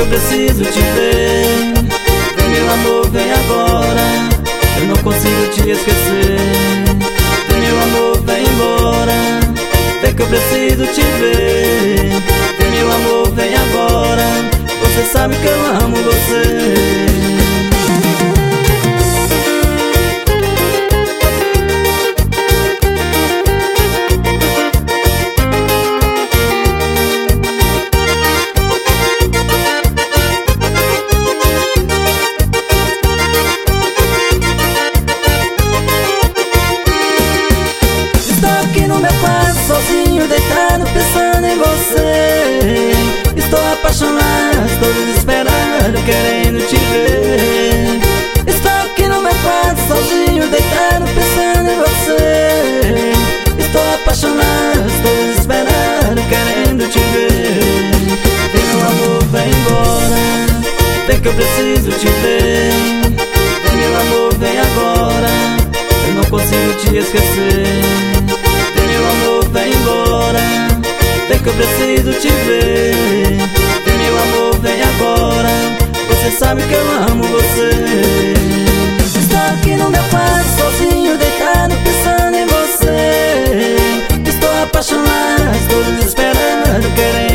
eu preciso te ver. Vem meu amor, vem agora, eu não consigo te esquecer. Vem meu amor, vem embora, vem que eu preciso te ver. Vem meu amor, vem agora, você sabe que eu amo você. Sozinho, deitado, pensando em você. Estou apaixonado, estou desesperado, querendo te ver. Estou aqui no meu quarto, sozinho, deitado, pensando em você. Estou apaixonado, estou desesperado, querendo te ver. Vem meu amor, vem embora, vem que eu preciso te ver. Vem meu amor, vem agora, eu não consigo te esquecer. Meu amor, vem embora, vem que eu preciso te ver. Vem meu amor, vem agora, você sabe que eu amo você. Estou aqui no meu quarto, sozinho, deitado, pensando em você. Estou apaixonado, estou desesperado, querendo